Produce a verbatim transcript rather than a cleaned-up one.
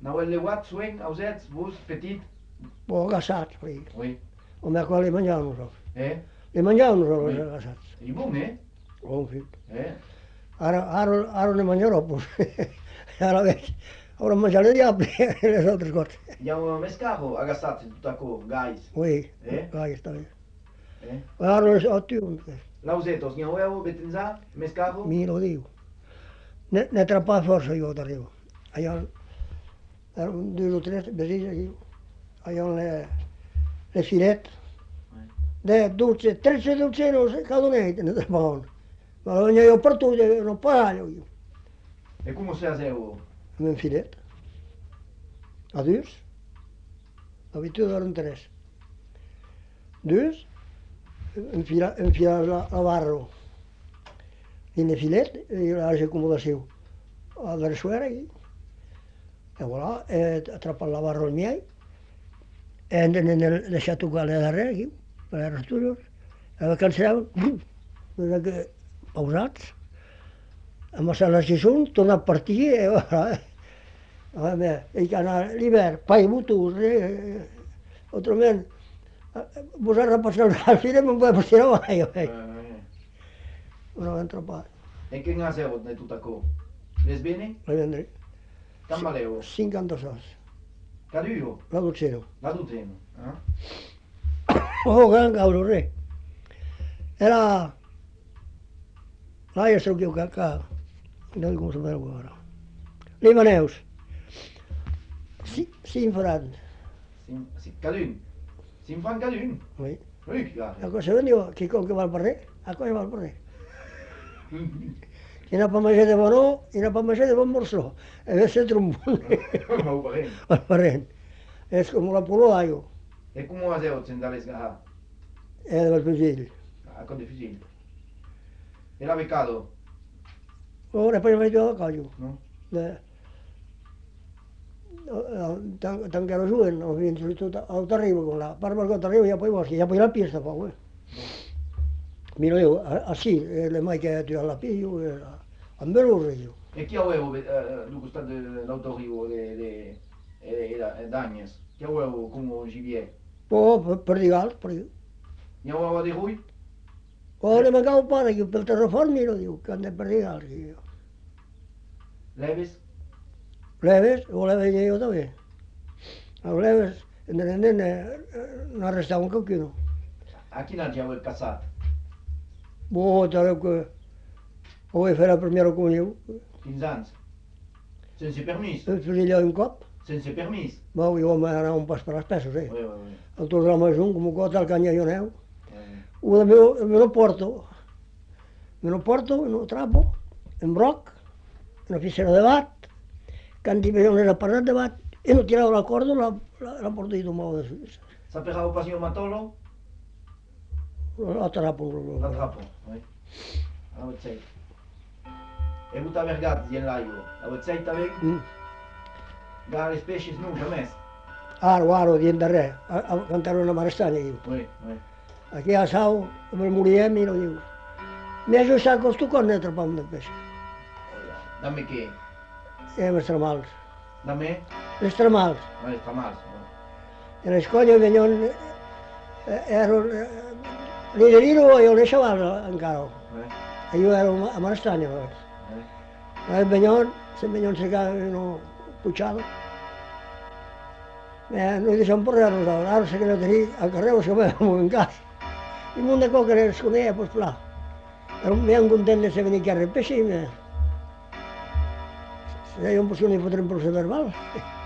Aneu al leuat, sueng, ausets, vos, petit? O agassats, oui. Oui. O me qual li menjàvem nosaltres. Eh? Li menjàvem nosaltres Oui. els agassats. I bon, eh? Oh, sí. Eh? Ara, ara, ara ne menjarò, pues. Ara veig. Ora menjar el diable i les altres coses. Hi ha més caro, agassats, tot acó, gais. Oui, Eh? ahí està bé. Eh? Ara les otiu, Lausetos, n'hi heu, betenza, més caro? mi lo diu. Ne, ne atrapava força jo d'arriba. Allà, eren dos o tres vesins aquí, allà on le, le filet, de dotze, tredici dotzenos cada una ne atrapaven. Ma lo vegneva per tu, non paglio io. E come se fazeu? Amb un filet. A dos. L'habitude eren tres. Dos, enfilar, enfilar la, la barra in el filet i l'acomodació a la suera aquí. E voilà, e atrapar la barra al miei e ne deixar tocar la darrere aquí, per les rastures. E la cancel·laven, que pausats, amassar la xixón, tornar a partir e voilà. I que anar l'hivern, pa i motos, eh, autrament, posar a repassar al filet non può passare mai. Una vam tropar. E che ne fazeu de tot acó? Les bene? La vendré. Cam valeu? cinquanta sols. Cada euro? La dotzena. La dotzena. Ah? Oh, gran cabro, re. Era... Là ja sabeu que... que... No sé com se veu ara. Limaneus. Cinc francs. Cada un? Cinc francs cada un? Oui. Ui, que A cosa veniu, qui com que val per res, a cosa val per res. I anar per menjar de bonó, i anar per menjar de bon morçó. A veure si trombon. Ho veurem. El parent. És com la polo d'aigua. E come fazeu senza les garra? E del fusil. Ah, con de fusil. E la becado? Ora poi vaig a callo. No? De... Tant, tant que ero jovent, ho havien sortit al t'arriba, con la parma che t'arriba, ja poi boschi, ja poi la pista fa, eh. Mira io, así, le mai che tu alla piglio, a me lo rio. E chi avevo, dunque sta l'autorio de d'Agnes? Chi avevo come gibier? Oh, per digal, per digal. N'hi avevo di rui? Oh, le mancava un pane, che per terraformi lo dico, che ande per digal. Leves? Leves, o leves io també. A leves, ne ne ne restava un qualcuno. A quin any ja ho he caçat? Boh, t'arreu que ho vaig fer la primera comunió. quinze anys? Sense permís? El fill un cop. Sense permís? Va, jo m'anava un pas per les peces, eh. Oui, oui, oui. El tornar més un, com que tal canyalloneu. Una me, me lo porto. Me lo porto, me lo trapo, en broc, una oficina de bat, canti me una parlat de bat, e no tirava la corda, la, la, la porto i tomava de Suïssa. Sapeva pas io matolo? La trapo. La trapo, oui. La vezzei. E butta vergat di l'aio. La vezzei també? Mm. Gara les peixes no, jamais. Aro, aro, dient de res, a, a cantar una marestanya, diu. Oui, oui. Aquí a Sau, me moriem i no diu. M'he ajustat cos tu quan ne atrapam de peix. Dammi che? E les tramals. Dammi? Les tramals. Ma le tramals. E les colles venien, ero, l'iderino io le xaval encara. E io ero a marestanya, abans. El venien, se venien secar no puchado. Eh, noi deixem per res, ara sé que no tenir al carrer, o sigui, en cas. I un munt de coca que es coneixia, pues clar. Però ben content de ser venir aquí a repeixer i me... Si deien, pues que no hi fotrem procés verbal.